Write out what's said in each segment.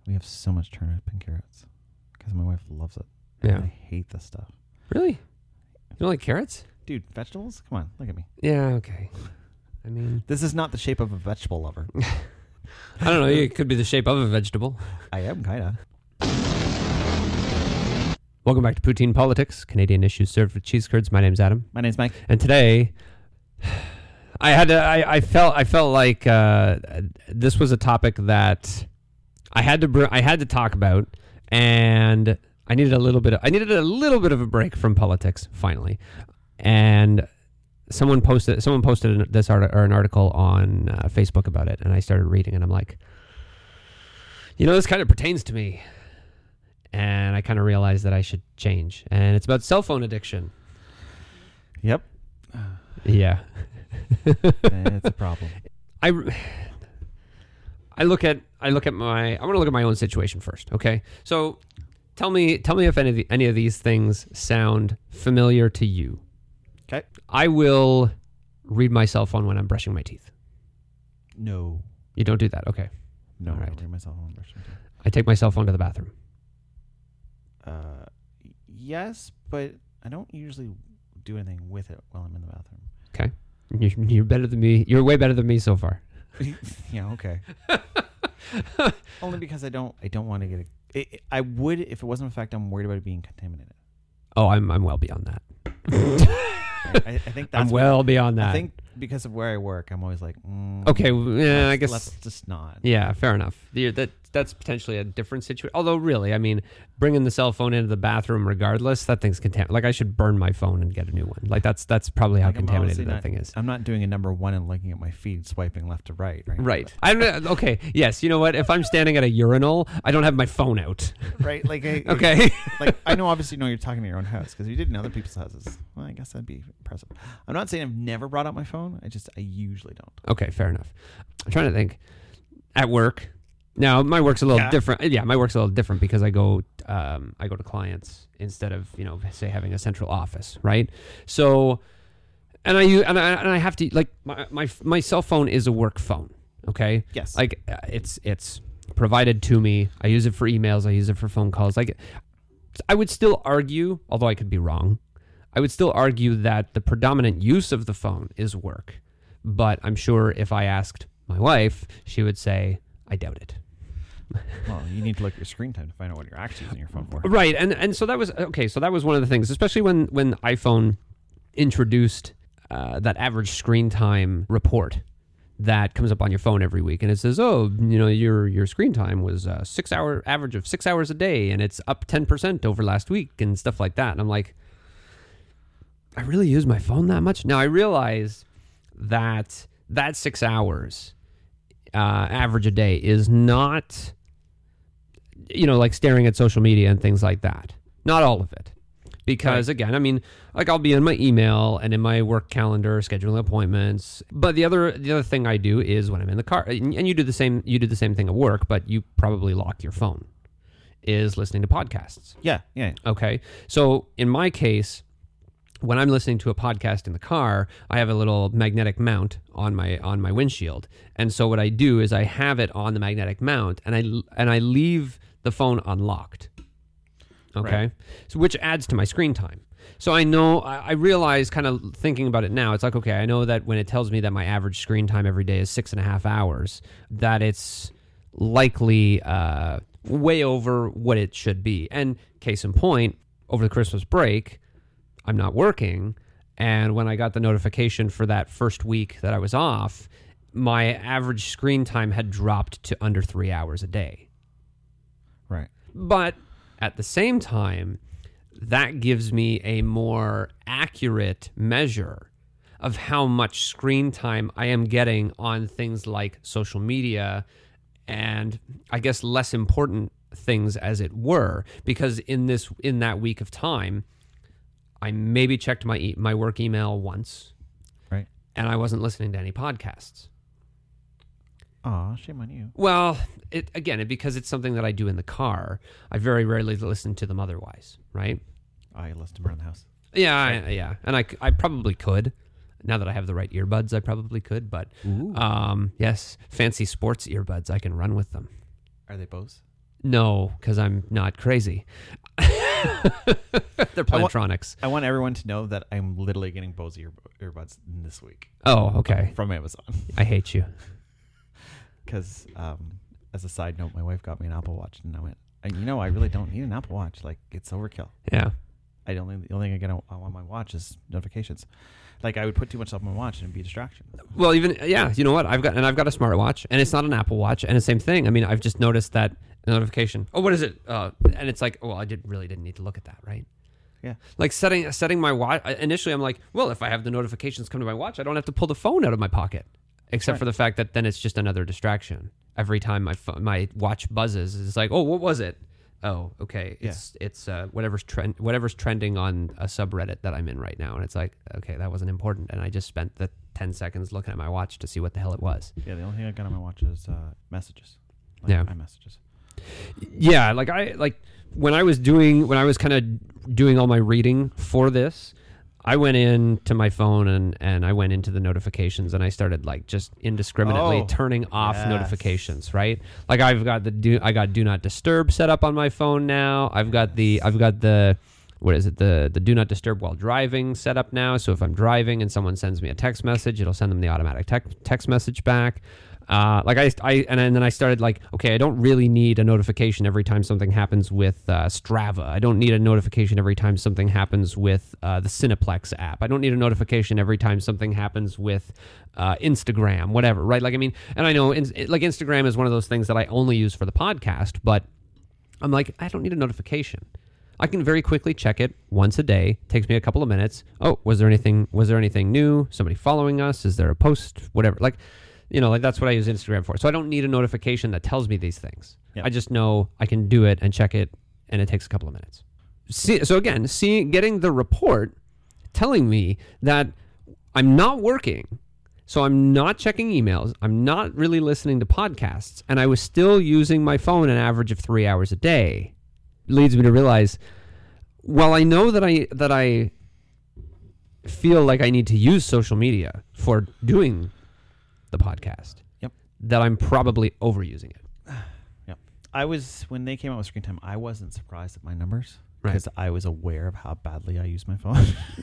We have so much turnip and carrots because my wife loves it. Yeah. And I hate this stuff. Really? You don't like carrots? Dude, vegetables? Come on, look at me. Yeah, okay. I mean, This is not the shape of a vegetable lover. I don't know. It could be the shape of a vegetable. I am, kind of. Welcome back to Poutine Politics, Canadian issues served with cheese curds. My name's Adam. My name's Mike. And today, I felt like this was a topic that I had to talk about, and I needed a little bit of a break from politics finally. And someone posted this an article on Facebook about it, and I started reading, and I'm like, this kind of pertains to me. And I kind of realized that I should change. And it's about cell phone addiction. Yep. Yeah. It's a problem. I want to look at my own situation first, okay? So tell me if any of these things sound familiar to you. Okay. I will read my cell phone when I'm brushing my teeth. No. You don't do that, okay? No, All I right. don't read myself on brushing my teeth. I take my cell phone to the bathroom. Yes, but I don't usually do anything with it while I'm in the bathroom. Okay. You're better than me. You're way better than me so far. Yeah, okay. Only because I don't want to get it. I would if it wasn't a fact I'm worried about it being contaminated. Oh, I'm well beyond that. Right? I think that's I'm well beyond that. I think because of where I work, I'm always like, okay, I guess let's just not. Yeah, fair enough. That's potentially a different situation. Although, really, I mean, bringing the cell phone into the bathroom, regardless, that thing's contaminated. Like, I should burn my phone and get a new one. Like, that's probably how contaminated that thing is. I'm not doing a number one and looking at my feed, swiping left to right. Right. Okay. Yes. You know what? If I'm standing at a urinal, I don't have my phone out. Right. Like, Okay. Like, I know, obviously, you're talking to your own house because if you did in other people's houses, well, I guess that'd be impressive. I'm not saying I've never brought out my phone. I usually don't. Okay. Fair enough. I'm trying to think. At work. Now, my work's a little different. Yeah, my work's a little different because I go to clients instead of, say having a central office, right? So, and I have to, like, my cell phone is a work phone, okay? Yes. Like, it's provided to me. I use it for emails. I use it for phone calls. Like, I would still argue, although I could be wrong, I would still argue that the predominant use of the phone is work. But I'm sure if I asked my wife, she would say, I doubt it. Well, you need to look at your screen time to find out what you're actually using your phone for. Right, and so that was okay. So that was one of the things, especially when iPhone introduced that average screen time report that comes up on your phone every week, and it says, "Oh, your screen time was a 6 hour average of 6 hours a day, and it's up 10% over last week," and stuff like that. And I'm like, I really use my phone that much? Now I realize that 6 hours average a day is not, like staring at social media and things like that. Not all of it. Because again, I mean, like I'll be in my email and in my work calendar scheduling appointments. But the other thing I do is when I'm in the car, and you do the same thing at work, but you probably lock your phone, is listening to podcasts. Yeah. Okay. So in my case, when I'm listening to a podcast in the car, I have a little magnetic mount on my windshield. And so what I do is I have it on the magnetic mount and I leave the phone unlocked. Okay? Right. So which adds to my screen time. So I realize, kind of thinking about it now, it's like, okay, I know that when it tells me that my average screen time every day is 6.5 hours, that it's likely way over what it should be. And case in point, over the Christmas break, I'm not working, and when I got the notification for that first week that I was off, my average screen time had dropped to under 3 hours a day. Right. But at the same time, that gives me a more accurate measure of how much screen time I am getting on things like social media and I guess less important things, as it were, because in that week of time, I maybe checked my work email once, right, and I wasn't listening to any podcasts. Aw, shame on you. Well, because it's something that I do in the car, I very rarely listen to them otherwise, right? I listen to around the house. Yeah, yeah, and I probably could. Now that I have the right earbuds, I probably could, but yes, fancy sports earbuds, I can run with them. Are they Bose? No, because I'm not crazy. They're Plantronics. I want everyone to know that I'm literally getting Bose earbuds this week Oh, okay. from Amazon. I hate you. Because as a side note, my wife got me an Apple Watch, and I went, I really don't need an Apple Watch. Like, it's overkill. Yeah. The only thing I get on my watch is notifications. Like, I would put too much stuff on my watch and it'd be a distraction. Well, you know what? I've got a smartwatch, and it's not an Apple Watch, and the same thing. I mean, I've just noticed that notification. Oh, what is it? And it's like, well, I really didn't need to look at that, right? Yeah. Like setting my watch. Initially, I'm like, well, if I have the notifications come to my watch, I don't have to pull the phone out of my pocket, except for the fact that then it's just another distraction. Every time my watch buzzes, it's like, oh, what was it? Oh, okay. It's whatever's trending on a subreddit that I'm in right now, and it's like, okay, that wasn't important, and I just spent the 10 seconds looking at my watch to see what the hell it was. Yeah, the only thing I got on my watch is messages. Yeah, iMessages. Yeah, when I was kind of doing all my reading for this, I went into my phone and I went into the notifications, and I started like just indiscriminately turning off notifications, right? Like I got do not disturb set up on my phone now. I've got the what is it? The do not disturb while driving set up now. So if I'm driving and someone sends me a text message, it'll send them the automatic text message back. Then I started like, okay, I don't really need a notification every time something happens with Strava. I don't need a notification every time something happens with the Cineplex app. I don't need a notification every time something happens with Instagram, whatever, right? Like, I mean, and I know like Instagram is one of those things that I only use for the podcast, but I'm like, I don't need a notification. I can very quickly check it once a day. Takes me a couple of minutes. Oh, was there anything new? Somebody following us? Is there a post? Whatever. Like that's what I use Instagram for. So I don't need a notification that tells me these things. Yep. I just know I can do it and check it, and it takes a couple of minutes. Getting the report telling me that I'm not working, so I'm not checking emails, I'm not really listening to podcasts, and I was still using my phone an average of 3 hours a day, leads me to realize, well, I know that I feel like I need to use social media for doing the podcast. Yep. That I'm probably overusing it. Yep. When they came out with Screen Time, I wasn't surprised at my numbers because I was aware of how badly I use my phone.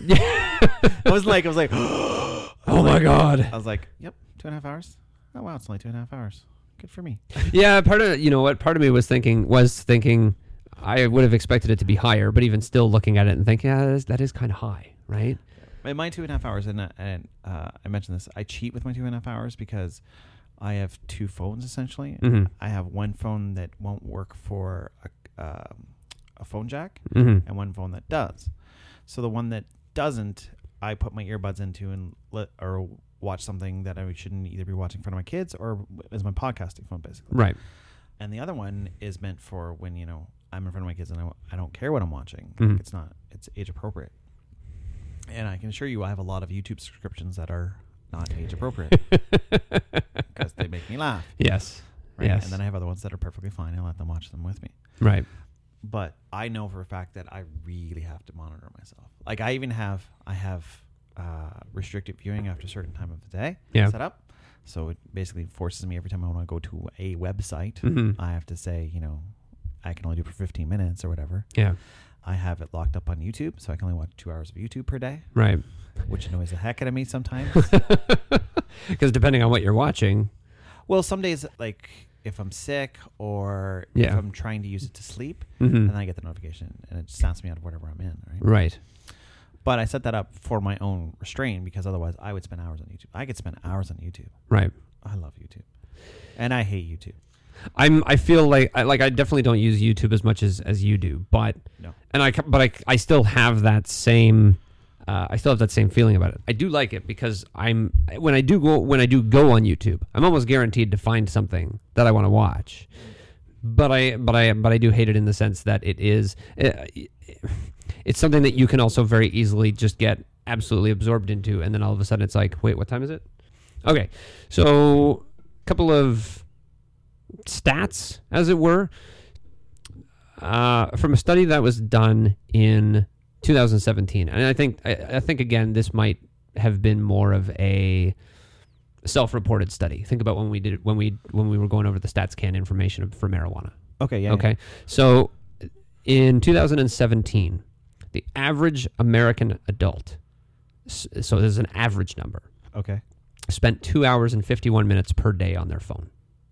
I was like, oh my God. I was like, yep, 2.5 hours. Oh wow, it's only 2.5 hours. Good for me. Yeah, part of me was thinking I would have expected it to be higher, but even still looking at it and thinking, yeah, that is kind of high, right? My 2.5 hours, and I mentioned this, I cheat with my 2.5 hours because I have two phones essentially. Mm-hmm. I have one phone that won't work for a phone jack, mm-hmm. and one phone that does. So the one that doesn't, I put my earbuds into and or watch something that I shouldn't either be watching in front of my kids or as my podcasting phone, basically. Right. And the other one is meant for when I'm in front of my kids and I don't care what I'm watching. Mm-hmm. It's age appropriate. And I can assure you I have a lot of YouTube subscriptions that are not age appropriate because they make me laugh. Yes. Right? Yes. And then I have other ones that are perfectly fine. I let them watch them with me. Right. But I know for a fact that I really have to monitor myself. Like I have restricted viewing after a certain time of the day set up. So it basically forces me every time I want to go to a website, mm-hmm. I have to say, I can only do it for 15 minutes or whatever. Yeah. I have it locked up on YouTube, so I can only watch 2 hours of YouTube per day. Right. Which annoys the heck out of me sometimes. Because depending on what you're watching. Well, some days, like, if I'm sick or if I'm trying to use it to sleep, mm-hmm. then I get the notification, and it snaps me out of whatever I'm in, right? Right. But I set that up for my own restraint because otherwise I would spend hours on YouTube. I could spend hours on YouTube. Right. I love YouTube. And I hate YouTube. I feel like I definitely don't use YouTube as much as you do, but I still have that same feeling about it. I do like it because when I do go on YouTube, I'm almost guaranteed to find something that I want to watch. But I do hate it in the sense that it's something that you can also very easily just get absolutely absorbed into, and then all of a sudden it's like, wait, what time is it? Okay, so a couple of stats, as it were, from a study that was done in 2017, and I think again this might have been more of a self-reported study. Think about when we were going over the StatsCan information for marijuana, Okay, yeah. Okay. So in 2017, the average American adult, so there's an average number, Okay. spent 2 hours and 51 minutes per day on their phone.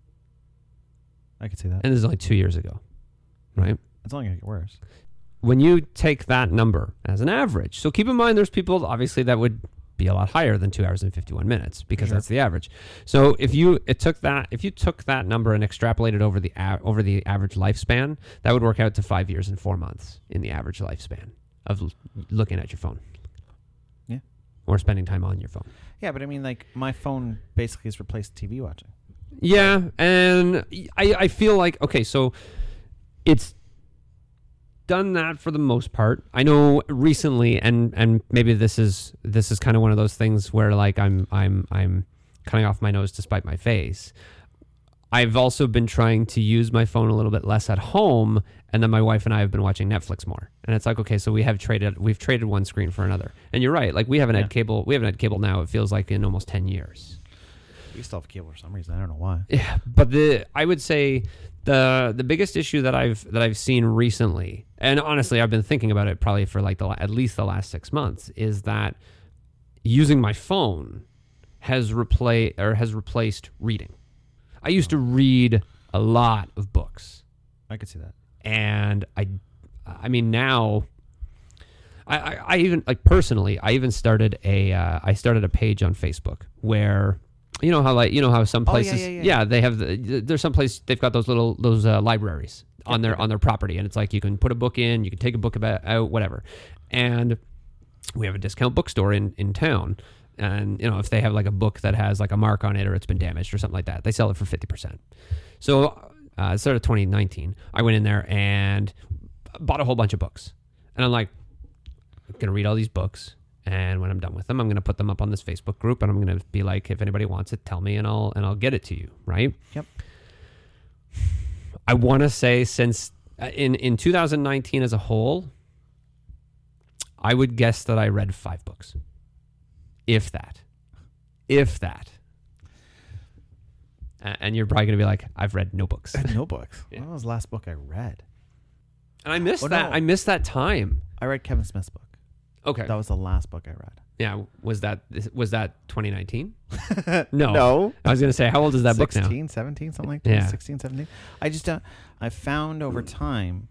I could see that. And this is only 2 years ago, right? It's only going to get worse. When you take that number as an average, so keep in mind there's people obviously that would be a lot higher than 2 hours and 51 minutes because that's the average. So if you took that number and extrapolated over the average lifespan, that would work out to 5 years and 4 months in the average lifespan of looking at your phone. Yeah. Or spending time on your phone. Yeah, but I mean, like, my phone basically has replaced TV watching. Yeah, and I feel like, okay, so it's done that for the most part. I know recently, and maybe this is kind of one of those things where like I'm cutting off my nose to spite my face. I've also been trying to use my phone a little bit less at home, and then my wife and I have been watching Netflix more. And it's like, okay, so we've traded one screen for another. And you're right, like we haven't had cable now, it feels like in almost 10 years. We still have cable for some reason. I don't know why. Yeah, but I would say the biggest issue that I've seen recently, and honestly I've been thinking about it probably for like at least the last 6 months, is that using my phone has replaced reading. I used to read a lot of books. I could see that. And I mean now I even like personally I even started a page on Facebook where you know how some places they have there's some place they've got those libraries on their property, and it's like you can put a book in, you can take a book out, whatever. And we have a discount bookstore in town, and you know if they have like a book that has like a mark on it or it's been damaged or something like that, they sell it for 50%. So started 2019, I went in there and bought a whole bunch of books, and I'm like, I'm gonna read all these books. And when I'm done with them, I'm going to put them up on this Facebook group, and I'm going to be like, if anybody wants it, tell me, and I'll get it to you, right? Yep. I want to say since in 2019 as a whole, I would guess that I read 5 books, if that. And you're probably going to be like, I've read no books. No books. Yeah. When was the last book I read? And I missed that. No. I missed that time. I read Kevin Smith's book. Okay. That was the last book I read. Yeah. Was that 2019? No. No. I was going to say, how old is that book now? 16, 17, something like that. Yeah. 16, 17. I just I found over time,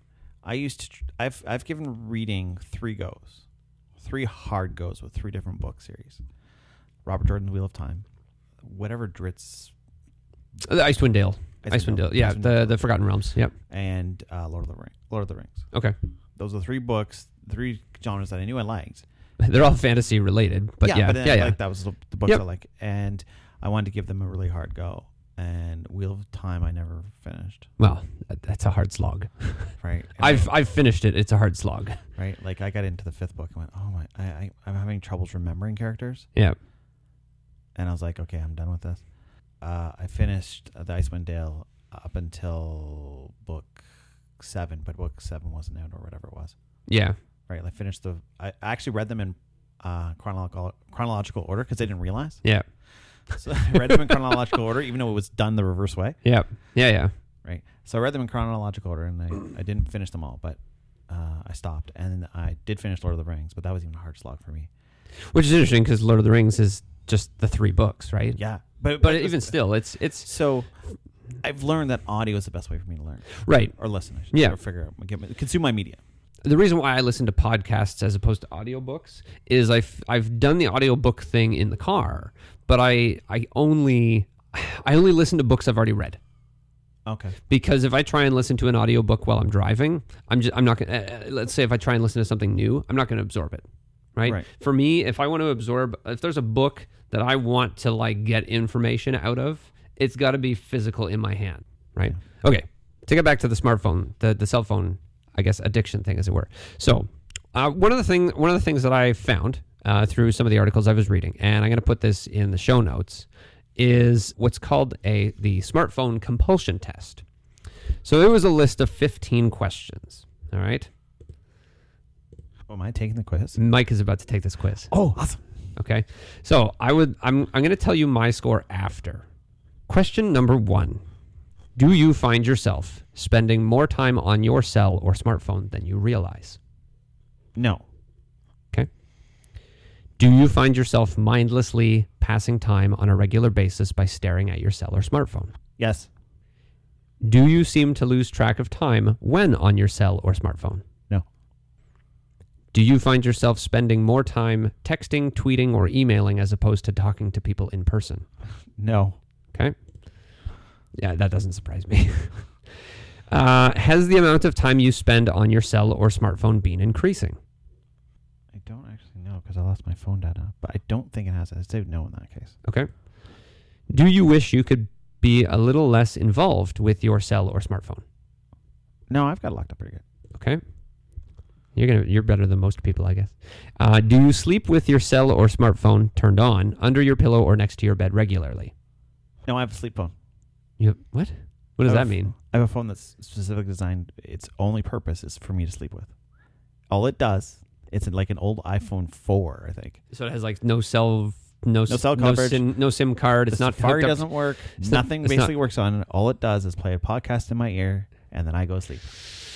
I've given reading 3 goes. 3 hard goes with 3 different book series. Robert Jordan's Wheel of Time. Whatever Dritz. Icewind Dale. Yeah. The Forgotten Realms. Yep. And Lord of the Rings. Okay. Those are 3 books, 3 genres that I knew I liked. They're all fantasy related, but yeah. Like that was the books I like, and I wanted to give them a really hard go. And Wheel of Time, I never finished. Well, that's a hard slog, right? I've finished it. It's a hard slog, right? Like I got into the 5th book and went, oh my, I'm having troubles remembering characters. Yeah. And I was like, okay, I'm done with this. I finished the Icewind Dale up until book 7, but book 7 wasn't out or whatever it was. Yeah. Right. I finished I actually read them in chronological order because I didn't realize. Yeah. So I read them in chronological order, even though it was done the reverse way. Yeah. Yeah. Right. So I read them in chronological order, and I didn't finish them all, but I stopped. And then I did finish Lord of the Rings, but that was even a hard slog for me. Which is interesting because Lord of the Rings is just the 3 books, right? Yeah. But even still, it's so. I've learned that audio is the best way for me to learn. Right. Or listen. I should say, or figure out, consume my media. The reason why I listen to podcasts as opposed to audiobooks is I've done the audiobook thing in the car, but I only listen to books I've already read. Okay. Because if I try and listen to an audiobook while I'm driving, I'm not going to, let's say if I try and listen to something new, I'm not going to absorb it. Right? For me, if I want to absorb, if there's a book that I want to like get information out of, it's got to be physical in my hand, right? Yeah. Okay, to get back to the smartphone, the cell phone, I guess, addiction thing, as it were. So, one of the things that I found through some of the articles I was reading, and I'm going to put this in the show notes, is what's called the smartphone compulsion test. So there was a list of 15 questions. All right. Oh, am I taking the quiz? Mike is about to take this quiz. Oh, awesome. Okay. So I'm going to tell you my score after. Question number 1. Do you find yourself spending more time on your cell or smartphone than you realize? No. Okay. Do you find yourself mindlessly passing time on a regular basis by staring at your cell or smartphone? Yes. Do you seem to lose track of time when on your cell or smartphone? No. Do you find yourself spending more time texting, tweeting, or emailing as opposed to talking to people in person? No. Okay. Yeah, that doesn't surprise me. Has the amount of time you spend on your cell or smartphone been increasing? I don't actually know because I lost my phone data, but I don't think it has. I'd say no in that case. Okay. Do you wish you could be a little less involved with your cell or smartphone? No, I've got it locked up pretty good. Okay. You're better than most people, I guess. Do you sleep with your cell or smartphone turned on under your pillow or next to your bed regularly? No, I have a sleep phone. What? What does that mean? I have a phone that's specifically designed. Its only purpose is for me to sleep with. All it does, it's like an old iPhone 4, I think. So it has like no cell coverage, no SIM card. It's not Safari hooked up. doesn't work. Nothing basically works on it. All it does is play a podcast in my ear, and then I go to sleep.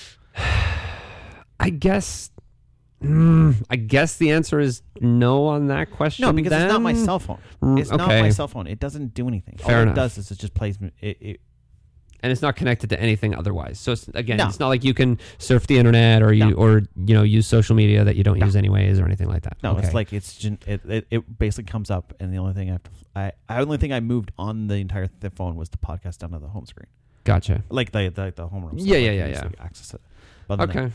I guess the answer is no on that question. No, because it's not my cell phone. It's not my cell phone. It doesn't do anything. All it does is it just plays it. And it's not connected to anything otherwise. So it's not like you can surf the internet or use social media that you don't use anyways or anything like that. No, it's like it basically comes up, and the only thing I moved on the entire phone was the podcast down to the home screen. Gotcha. Like the home room. Yeah. Access it. Okay.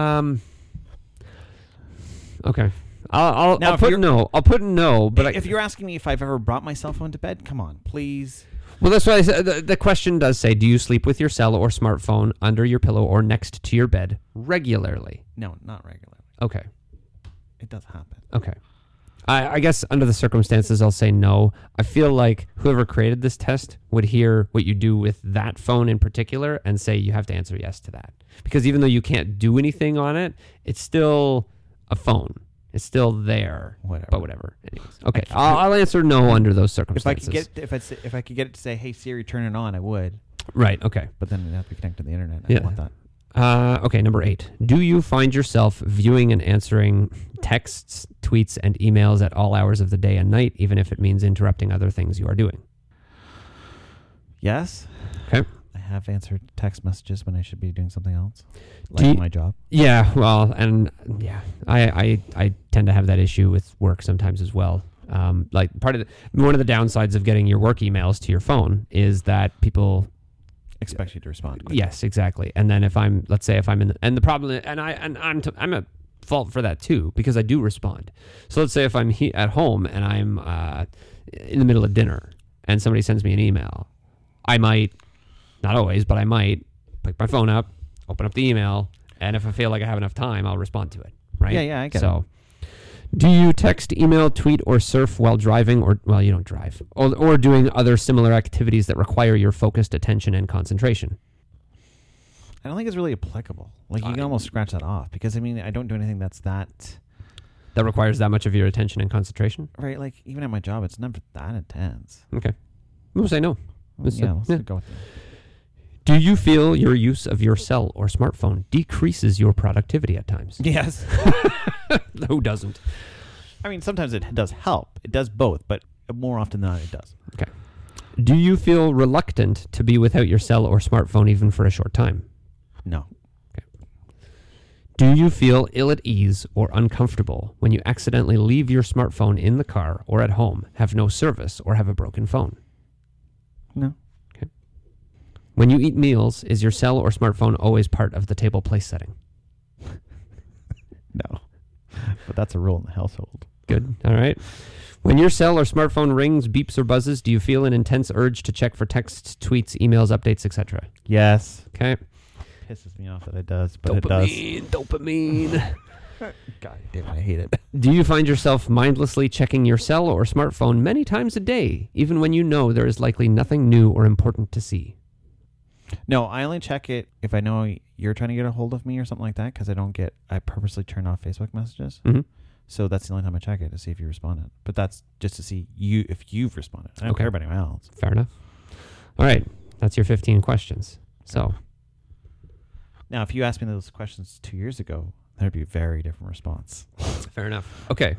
Okay. I'll put no. But if you're asking me if I've ever brought my cell phone to bed, come on, please. Well, that's why I said the question does say, do you sleep with your cell or smartphone under your pillow or next to your bed regularly? No, not regularly. Okay. It does happen. Okay. I guess under the circumstances, I'll say no. I feel like whoever created this test would hear what you do with that phone in particular and say you have to answer yes to that. Because even though you can't do anything on it, it's still a phone. It's still there. Whatever. Anyways. Okay. I'll answer no under those circumstances. If I could get it to say, "Hey Siri, turn it on," I would. Right. Okay. But then it'd have to be connected to the internet. I don't want that. Okay. Number 8. Do you find yourself viewing and answering texts, tweets, and emails at all hours of the day and night, even if it means interrupting other things you are doing? Yes. Okay. I have answered text messages when I should be doing something else, like my job. Yeah, well, and yeah, I tend to have that issue with work sometimes as well. Like one of the downsides of getting your work emails to your phone is that people expect you to respond quickly. Yes, exactly. And then let's say if I'm in, and the problem, I'm at fault for that too, because I do respond. So let's say if I'm at home and I'm in the middle of dinner and somebody sends me an email, I might. Not always, but I might pick my phone up, open up the email, and if I feel like I have enough time, I'll respond to it. Right? Yeah, I get it. Do you text, email, tweet, or surf while driving, well, you don't drive, or doing other similar activities that require your focused attention and concentration? I don't think it's really applicable. Like, you can almost scratch that off, because, I mean, I don't do anything that requires that much of your attention and concentration? Right, like, even at my job, it's never that intense. Okay. We'll say no. Let's go with it. Do you feel your use of your cell or smartphone decreases your productivity at times? Yes. Who doesn't? I mean, sometimes it does help. It does both, but more often than not, it does. Okay. Do you feel reluctant to be without your cell or smartphone even for a short time? No. Okay. Do you feel ill at ease or uncomfortable when you accidentally leave your smartphone in the car or at home, have no service, or have a broken phone? No. When you eat meals, is your cell or smartphone always part of the table place setting? No. But that's a rule in the household. Good. All right. When your cell or smartphone rings, beeps, or buzzes, do you feel an intense urge to check for texts, tweets, emails, updates, etc.? Yes. Okay. Pisses me off that it does, but it does. Dopamine. God damn it, I hate it. Do you find yourself mindlessly checking your cell or smartphone many times a day, even when you know there is likely nothing new or important to see? No, I only check it if I know you're trying to get a hold of me or something like that, because I purposely turn off Facebook messages. Mm-hmm. So that's the only time I check it, to see if you responded. But that's just to see if you've responded. I don't care about anyone else. Fair enough. All right. That's your 15 questions. So now, if you asked me those questions 2 years ago, there'd be a very different response. fair enough. Okay.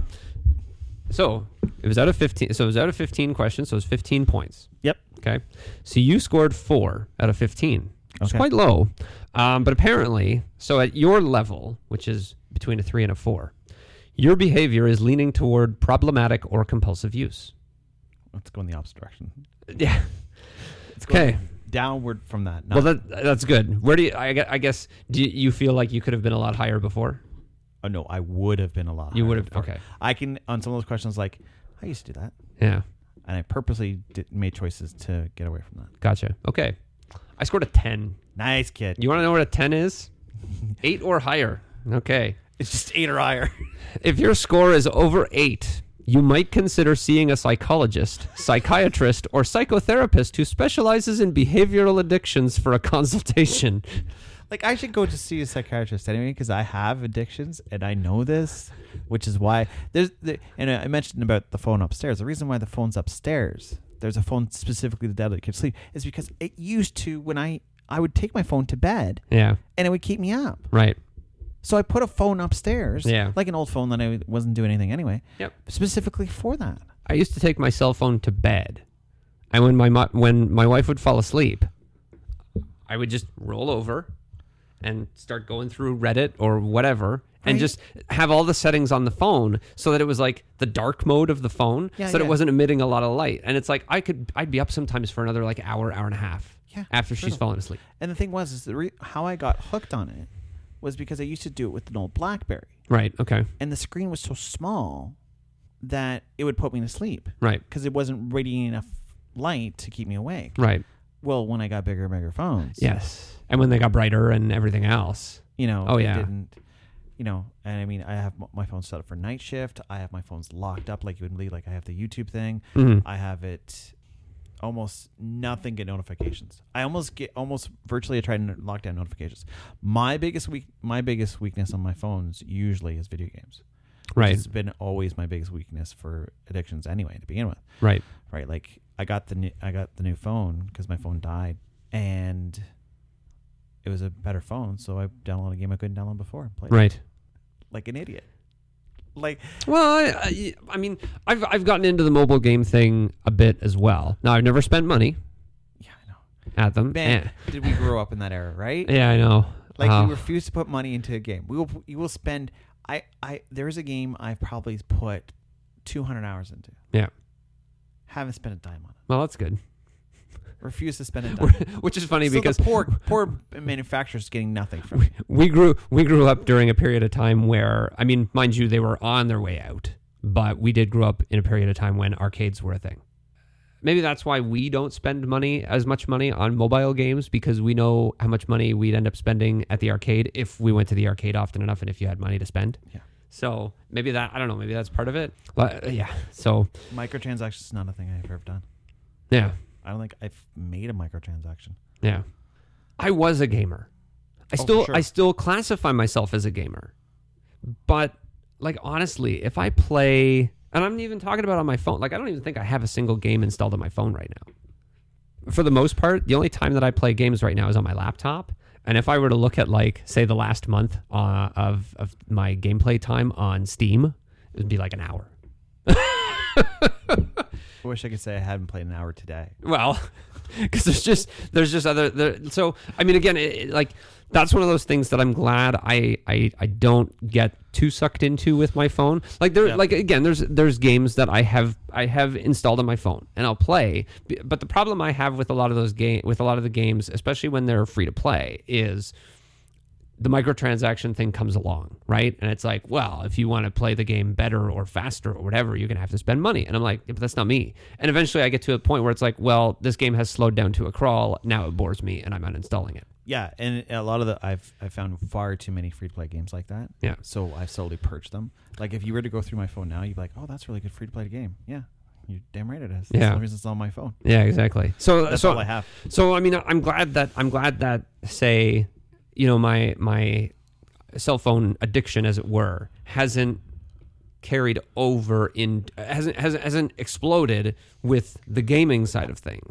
So it was out of 15. So it was out of 15 questions. So it was 15 points. Yep. Okay. So you scored 4 out of 15. It's Okay. quite low. But apparently, so at your level, which is between a 3 and a 4, your behavior is leaning toward problematic or compulsive use. Let's go in the opposite direction. Yeah. Let's go Okay. downward from that. Well, that's good. Where do you, I guess, do you feel like you could have been a lot higher before? Oh, no, I would have been a lot You higher would have, before. okay. I can, on some of those questions, like, I used to do that. Yeah. And I purposely made choices to get away from that. Gotcha. Okay. I scored a 10. Nice, kid. You want to know what a 10 is? 8 or higher. Okay. It's just 8 or higher. If your score is over 8, you might consider seeing a psychologist, psychiatrist, or psychotherapist who specializes in behavioral addictions for a consultation. Like, I should go to see a psychiatrist anyway because I have addictions and I know this, which is why and I mentioned about the phone upstairs. The reason why the phone's upstairs, there's a phone specifically to let kids sleep, is because it used to, when I would take my phone to bed, Yeah. and it would keep me up. Right. So I put a phone upstairs, Yeah. like an old phone that I wasn't doing anything anyway, Yep. specifically for that. I used to take my cell phone to bed, and when my wife would fall asleep, I would just roll over and start going through Reddit or whatever, and Right. just have all the settings on the phone so that it was like the dark mode of the phone, Yeah, so that yeah. it wasn't emitting a lot of light. And it's like I'd be up sometimes for another like hour and a half Yeah, after she's brutal. fallen asleep. And the thing was, is how I got hooked on it was because I used to do it with an old BlackBerry. Right. Okay. And the screen was so small that it would put me to sleep Right. because it wasn't radiating enough light to keep me awake. Right. Well, when I got bigger and bigger phones, Yes. And when they got brighter and everything else. you know, Oh, it yeah. didn't, you know, and I mean, I have my phone set up for night shift. I have my phones locked up like you wouldn't believe. Like I have the YouTube thing. Mhm. I have it almost nothing get notifications. I almost virtually try to lock down notifications. My biggest weakness on my phones usually is video games. Right. It's been always my biggest weakness for addictions anyway to begin with. Right. Right, like I got the new phone because my phone died, and it was a better phone, so I downloaded a game I couldn't download before and played it Right. like an idiot. Like, Well, I mean, I've gotten into the mobile game thing a bit as well. Now, I've never spent money yeah, I know. at them. Man, did we grow up in that era, right? Yeah, I know. Like you refuse to put money into a game. You will spend. There's a game I've probably put 200 hours into. Yeah. Haven't spent a dime on it. Well, that's good. Refuse to spend a dime. Which is funny So because the poor manufacturer's getting nothing from it. we grew up during a period of time where, I mean, mind you, they were on their way out, but we did grow up in a period of time when arcades were a thing. Maybe that's why we don't spend as much money on mobile games, because we know how much money we'd end up spending at the arcade if we went to the arcade often enough and if you had money to spend. Yeah. So maybe I don't know, maybe that's part of it. But yeah. So Microtransactions is not a thing I've ever done. yeah. I don't think I've made a microtransaction. Yeah. I was a gamer. I still classify myself as a gamer. But like honestly, if I play, and I'm even talking about on my phone, like I don't even think I have a single game installed on my phone right now. For the most part, the only time that I play games right now is on my laptop. And if I were to look at like say the last month of my gameplay time on Steam, it would be like an hour. I wish I could say I hadn't played an hour today. Well, because there's just other so I mean again like that's one of those things that I'm glad I don't get too sucked into with my phone. Like like again there's games that I have installed on my phone and I'll play, but the problem I have with a lot of the games, especially when they're free to play, is the microtransaction thing comes along, right? And it's like, well, if you want to play the game better or faster or whatever, you're going to have to spend money. And I'm like, yeah, but that's not me. And eventually I get to a point where it's like, well, this game has slowed down to a crawl. Now it bores me and I'm uninstalling it. Yeah, and a lot of I've found far too many free-to-play games like that. Yeah. So I've slowly purged them. Like if you were to go through my phone now, you'd be like, oh, that's a really good free-to-play game. Yeah. You're damn right it is. That's the only reason it's on my phone. Yeah, exactly. So that's all I have. So I mean, I'm glad that say, you know, my cell phone addiction, as it were, hasn't carried over hasn't exploded with the gaming side of things.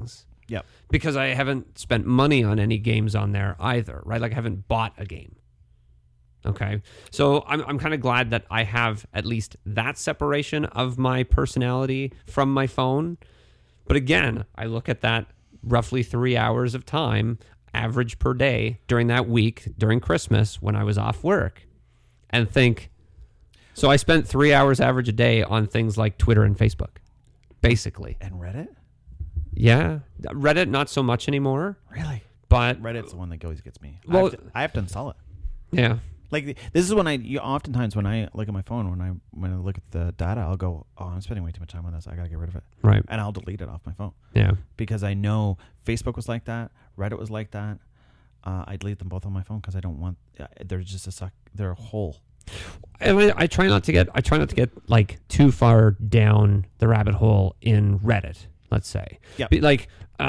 Yep. Because I haven't spent money on any games on there either, right? Like I haven't bought a game. Okay. So I'm kind of glad that I have at least that separation of my personality from my phone. But again, I look at that roughly 3 hours of time average per day during that week, during Christmas when I was off work, and think, so I spent 3 hours average a day on things like Twitter and Facebook, basically. And Reddit? Yeah. Reddit, not so much anymore. Really? But Reddit's the one that always gets me. Well, I have to install it. Yeah. Like this is when oftentimes when I look at my phone, when I look at the data, I'll go, oh, I'm spending way too much time on this. I got to get rid of it. Right. And I'll delete it off my phone. Yeah. Because I know Facebook was like that. Reddit was like that. I delete them both on my phone because I don't want, they're just they're a hole. And I try not to get like too far down the rabbit hole in Reddit, let's say. Yeah. Like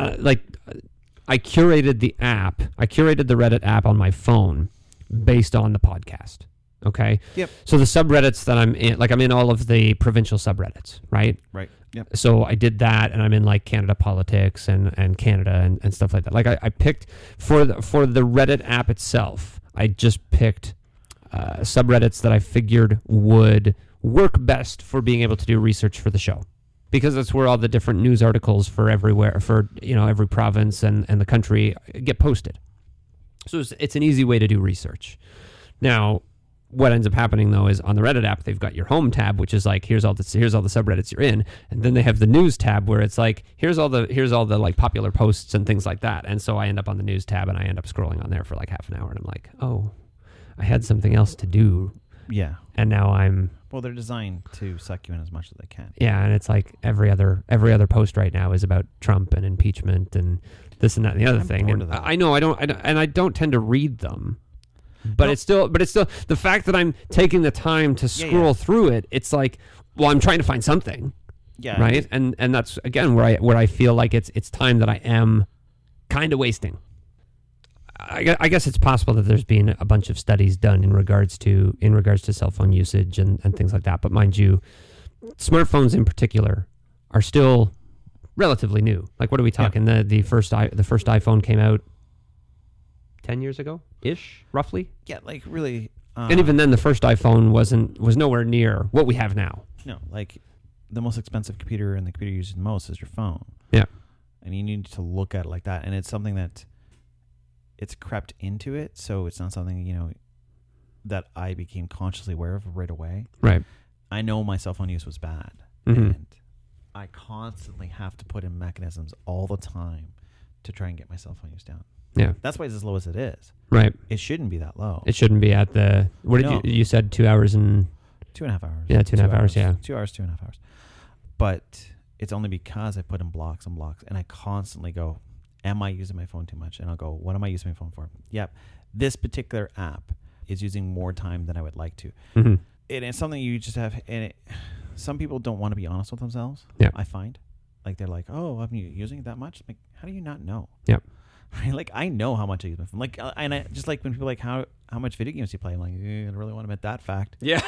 I curated the Reddit app on my phone based on the podcast. Okay. Yep. So the subreddits that I'm in, like I'm in all of the provincial subreddits, right? Right. Yep. So I did that, and I'm in like Canada politics and Canada and stuff like that. Like I picked for the Reddit app itself, I just picked subreddits that I figured would work best for being able to do research for the show, because that's where all the different news articles for everywhere, for every province and the country get posted. So it's an easy way to do research. Now, what ends up happening though is on the Reddit app, they've got your home tab, which is like here's all the subreddits you're in, and then they have the news tab where it's like here's all the like popular posts and things like that. And so I end up on the news tab and I end up scrolling on there for like half an hour, and I'm like, oh, I had something else to do. Yeah. And now well, they're designed to suck you in as much as they can. Yeah, and it's like every other post right now is about Trump and impeachment and this and that and the other thing. And I know I don't tend to read them, but it's still the fact that I'm taking the time to scroll through it. It's like, well, I'm trying to find something. Yeah. Right. And that's again where I feel like it's time that I am kind of wasting. I guess it's possible that there's been a bunch of studies done in regards to cell phone usage and things like that. But mind you, smartphones in particular are still relatively new. Like, what are we talking? Yeah. The first iPhone came out 10 years ago ish, roughly. Yeah, like really. And even then, the first iPhone was nowhere near what we have now. No, like the most expensive computer and the computer you use the most is your phone. Yeah, and you need to look at it like that, and it's something that. It's crept into it, so it's not something, that I became consciously aware of right away. Right. I know my cell phone use was bad, mm-hmm. and I constantly have to put in mechanisms all the time to try and get my cell phone use down. Yeah. That's why it's as low as it is. Right. It shouldn't be that low. It shouldn't be at the... What did you said 2 hours and... 2.5 hours. Yeah, 2.5 hours, yeah. 2 hours, 2.5 hours. But it's only because I put in blocks and blocks, and I constantly go... Am I using my phone too much? And I'll go, what am I using my phone for? Yep. This particular app is using more time than I would like to. Mm-hmm. And it's something you just have. And some people don't want to be honest with themselves. Yeah. I find. Like, they're like, oh, I'm using it that much? Like, how do you not know? Yep. Like, I know how much I use my phone. Like, and I just like when people are like, how much video games do you play? I'm like, I don't really want to admit that fact. Yeah.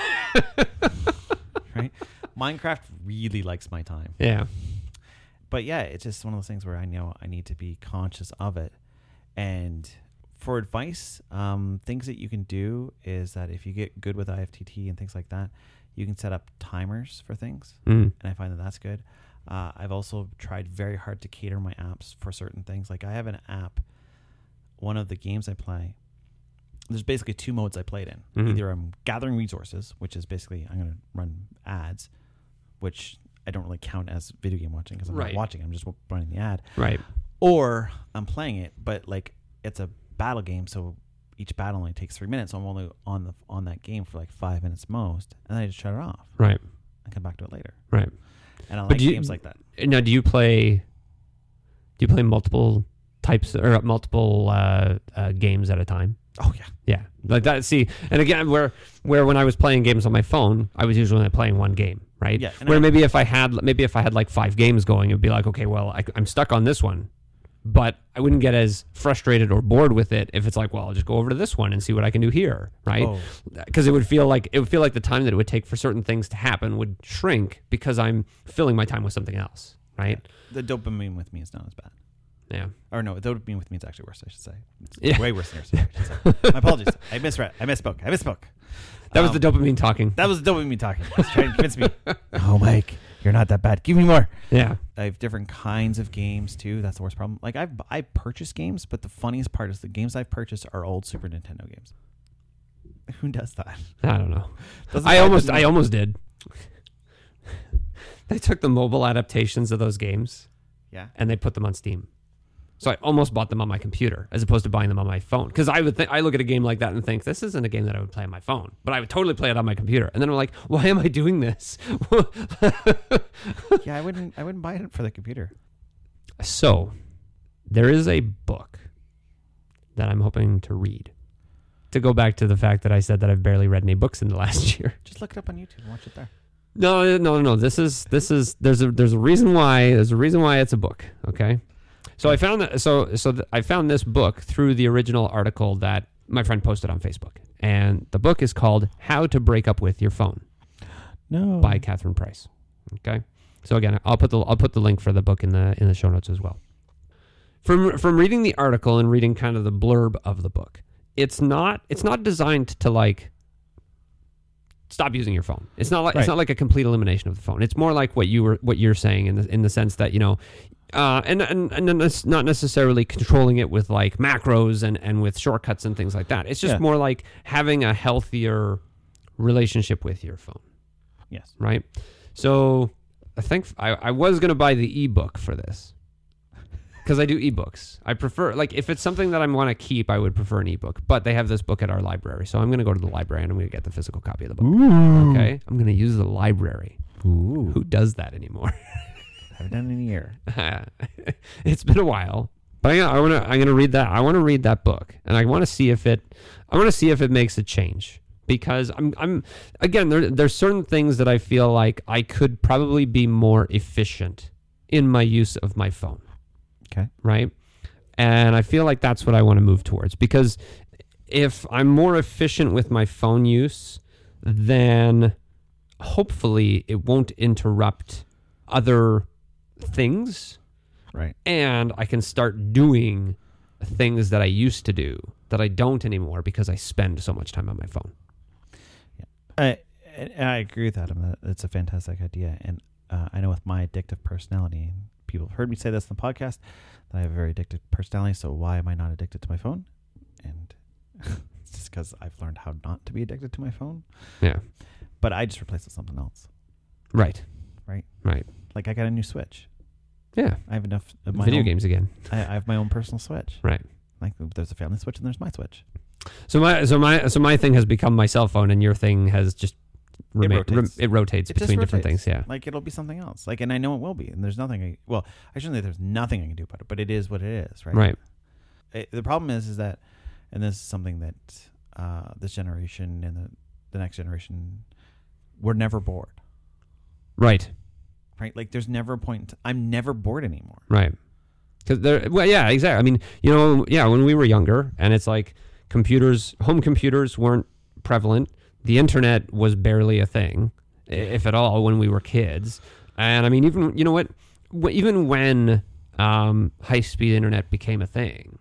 Right? Minecraft really likes my time. Yeah. But yeah, it's just one of those things where I know I need to be conscious of it. And for advice, things that you can do is that if you get good with IFTT and things like that, you can set up timers for things. Mm. And I find that that's good. I've also tried very hard to cater my apps for certain things. Like I have an app, one of the games I play, there's basically two modes I played in. Mm-hmm. Either I'm gathering resources, which is basically I'm going to run ads, which... I don't really count as video game watching because I'm not watching. I'm just running the ad. Right. Or I'm playing it, but like it's a battle game, so each battle only takes 3 minutes. So I'm only on that game for like 5 minutes most, and then I just shut it off. Right. And come back to it later. Right. And I like games like that. Now, do you play multiple types or multiple games at a time? Oh yeah. Yeah. Like that. See, and again, where when I was playing games on my phone, I was usually only playing one game. Right. Yeah. Where maybe if I had like 5 games going, it'd be like, okay, well, I'm stuck on this one, but I wouldn't get as frustrated or bored with it if it's like, well, I'll just go over to this one and see what I can do here, right? Because it would feel like the time that it would take for certain things to happen would shrink because I'm filling my time with something else, right? The dopamine with me is not as bad. Yeah. Or no, dopamine with me is actually worse, I should say. It's way worse than yours. I should say. My apologies. I misspoke. That was the dopamine talking. That was the dopamine talking. It's trying to convince me. Oh, Mike, you're not that bad. Give me more. Yeah. I have different kinds of games, too. That's the worst problem. Like, I purchase games, but the funniest part is the games I've purchased are old Super Nintendo games. Who does that? I don't know. I almost did. They took the mobile adaptations of those games, and they put them on Steam. So I almost bought them on my computer as opposed to buying them on my phone. Because I look at a game like that and think, this isn't a game that I would play on my phone, but I would totally play it on my computer. And then I'm like, why am I doing this? Yeah, I wouldn't buy it for the computer. So there is a book that I'm hoping to read. To go back to the fact that I said that I've barely read any books in the last year. Just look it up on YouTube and watch it there. No. This is there's a reason why it's a book. Okay, so I found that I found this book through the original article that my friend posted on Facebook, and the book is called "How to Break Up with Your Phone." No, by Catherine Price. Okay, so again, I'll put the link for the book in the show notes as well. From reading the article and reading kind of the blurb of the book, it's not designed to like stop using your phone. It's not like It's not like a complete elimination of the phone. It's more like what you're saying in the sense that, you know, and it's not necessarily controlling it with like macros and with shortcuts and things like that. It's just more like having a healthier relationship with your phone. Yes. Right. So I think I was going to buy the ebook for this. Because I do ebooks. I prefer, like, if it's something that I want to keep, I would prefer an ebook. But they have this book at our library. So I'm going to go to the library and I'm going to get the physical copy of the book. Ooh. Okay? I'm going to use the library. Ooh. Who does that anymore? Haven't done it in a year. It's been a while. But I'm going to read that. I want to read that book. And I want to see if it makes a change. Because I'm again, there's certain things that I feel like I could probably be more efficient in my use of my phone. Okay. Right. And I feel like that's what I want to move towards, because if I'm more efficient with my phone use, then hopefully it won't interrupt other things. Right. And I can start doing things that I used to do that I don't anymore because I spend so much time on my phone. Yeah. I agree with that. It's a fantastic idea. And I know with my addictive personality, people have heard me say this in the podcast, that I have a very addictive personality. So why am I not addicted to my phone? And it's just because I've learned how not to be addicted to my phone. Yeah. But I just replaced it with something else. Right. Right. Right. Like I got a new Switch. Yeah. I have enough of my video games again. I have my own personal Switch. Right. Like there's a family Switch and there's my Switch. So my thing has become my cell phone, and your thing has just it rotates between different things. Yeah. Like it'll be something else. Like, and I know it will be. And there's nothing. I shouldn't say there's nothing I can do about it, but it is what it is. Right. Right. The problem is that, and this is something that this generation and the next generation, we're never bored. Right. Right. Like there's never a point. I'm never bored anymore. Right. Yeah, exactly. I mean, when we were younger, and it's like home computers weren't prevalent. The internet was barely a thing, if at all, when we were kids. And I mean, even when high-speed internet became a thing,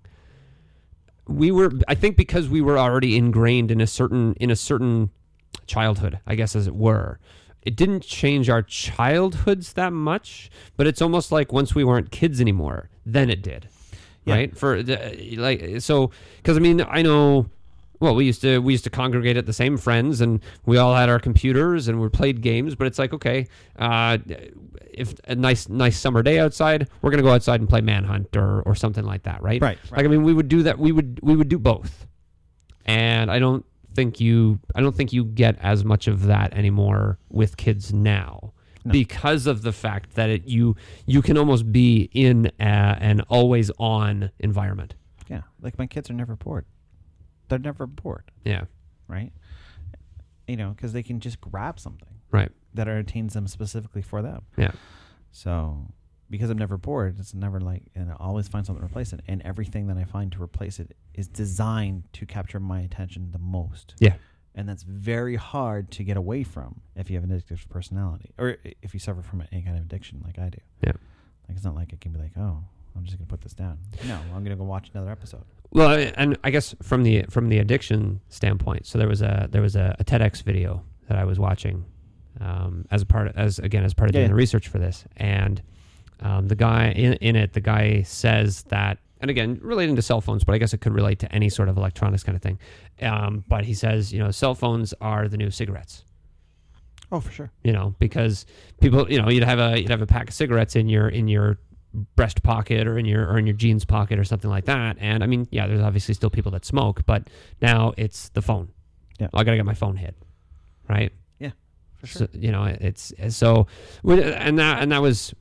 I think because we were already ingrained in a certain childhood, I guess, as it were, it didn't change our childhoods that much, but it's almost like once we weren't kids anymore, then it did. Yeah. Right? Because I mean, I know. Well, we used to congregate at the same friends, and we all had our computers, and we played games. But it's like, okay, if a nice summer day outside, we're gonna go outside and play Manhunt or something like that, right? Right. Like, I mean, we would do that. We would do both, and I don't think you get as much of that anymore with kids now. No. Because of the fact that you can almost be in an always on environment. Yeah, like my kids are never bored. They're never bored. Yeah. Right? Because they can just grab something. Right. That entertains them specifically for them. Yeah. So, because I'm never bored, it's never like, and I always find something to replace it. And everything that I find to replace it is designed to capture my attention the most. Yeah. And that's very hard to get away from if you have an addictive personality, or if you suffer from any kind of addiction like I do. Yeah. Like, it's not like it can be like, oh, I'm just going to put this down. No, I'm going to go watch another episode. Well, and I guess from the addiction standpoint, so there was a TEDx video that I was watching as part of doing the research for this, and the guy in it, the guy says that, and again, relating to cell phones, but I guess it could relate to any sort of electronics kind of thing. But he says, cell phones are the new cigarettes. Oh, for sure. Because people, you'd have a pack of cigarettes in your breast pocket or in your jeans pocket or something like that. And I mean, yeah, there's obviously still people that smoke, but now it's the phone. Yeah, I got to get my phone hit, right? Yeah, for sure. So, it's so, and that was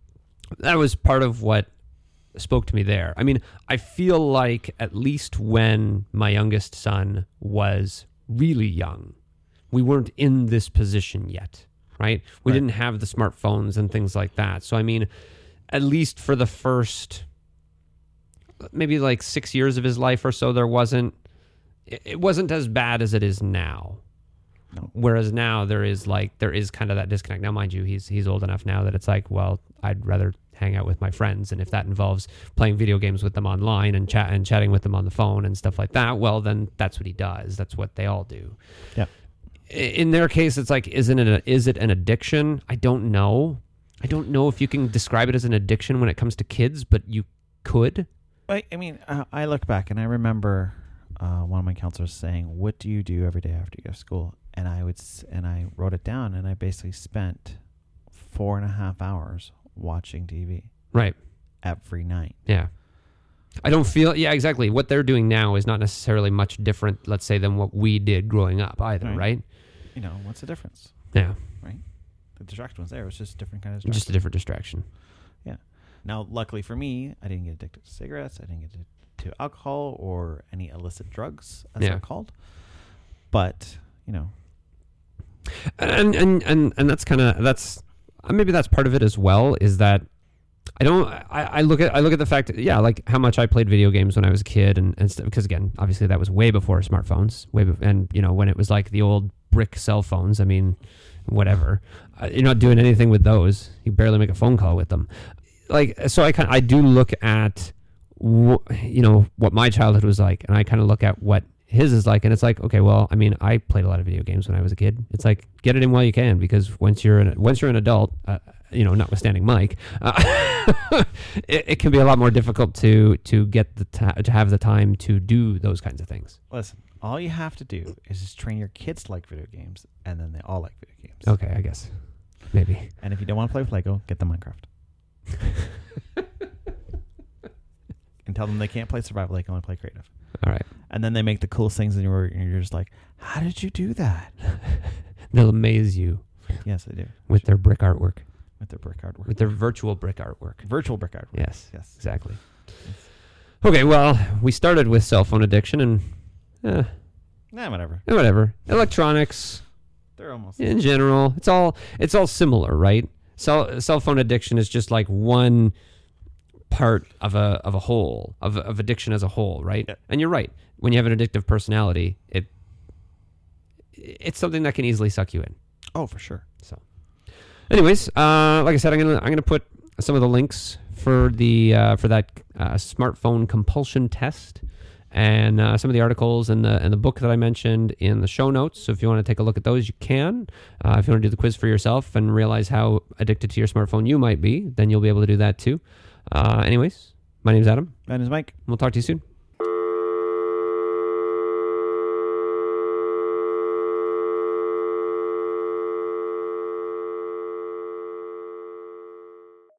part of what spoke to me there. I mean, I feel like at least when my youngest son was really young, we weren't in this position yet, right? We didn't have the smartphones and things like that. So, I mean, at least for the first maybe like 6 years of his life or so, it wasn't as bad as it is now. No. Whereas now there is kind of that disconnect. Now, mind you, he's old enough now that it's like, well, I'd rather hang out with my friends, and if that involves playing video games with them online and chatting with them on the phone and stuff like that, well, then that's what he does. That's what they all do. Yeah. In their case, it's like, is it an addiction? I don't know. I don't know if you can describe it as an addiction when it comes to kids, but you could. I mean, I look back and I remember one of my counselors saying, "What do you do every day after you go to school?" And I wrote it down, and I basically spent 4.5 hours watching TV. Right. Every night. Yeah. I don't feel, yeah, exactly. What they're doing now is not necessarily much different, let's say, than what we did growing up either, right? What's the difference? Yeah. Right? The distraction was there. It was just a different kind of distraction. Just a different distraction. Yeah. Now, luckily for me, I didn't get addicted to cigarettes. I didn't get addicted to alcohol or any illicit drugs, as they're called. But, And that's maybe that's part of it as well, is that I look at the fact that, like how much I played video games when I was a kid and stuff, because again, obviously that was way before smartphones, and when it was like the old brick cell phones. I mean, whatever, you're not doing anything with those. You barely make a phone call with them. Like, so I do look at what my childhood was like, and I kind of look at what his is like, and it's like, okay, well, I mean, I played a lot of video games when I was a kid. It's like, get it in while you can, because once you're an adult, notwithstanding Mike, it can be a lot more difficult to get to have the time to do those kinds of things. Listen, all you have to do is just train your kids to like video games, and then they all like video games. Okay, I guess maybe. And if you don't want to play with Lego, get them Minecraft. And tell them they can't play survival; they can only play creative. All right. And then they make the coolest things, and you're just like, how did you do that? They'll amaze you. Yes, they do. With their brick artwork. With their brick artwork. With their virtual brick artwork. Virtual brick artwork. Yes. Exactly. Yes. Okay, well, we started with cell phone addiction and... whatever. Electronics. They're almost... In general. It's all similar, right? Cell phone addiction is just like one part of a whole, of addiction as a whole, right? Yeah. And you're right. When you have an addictive personality, it's something that can easily suck you in. Oh, for sure. So, anyways, like I said, I'm gonna put some of the links for that smartphone compulsion test and some of the articles and the book that I mentioned in the show notes. So if you want to take a look at those, you can. If you want to do the quiz for yourself and realize how addicted to your smartphone you might be, then you'll be able to do that too. Anyways, my name's Adam. My name's Mike. We'll talk to you soon.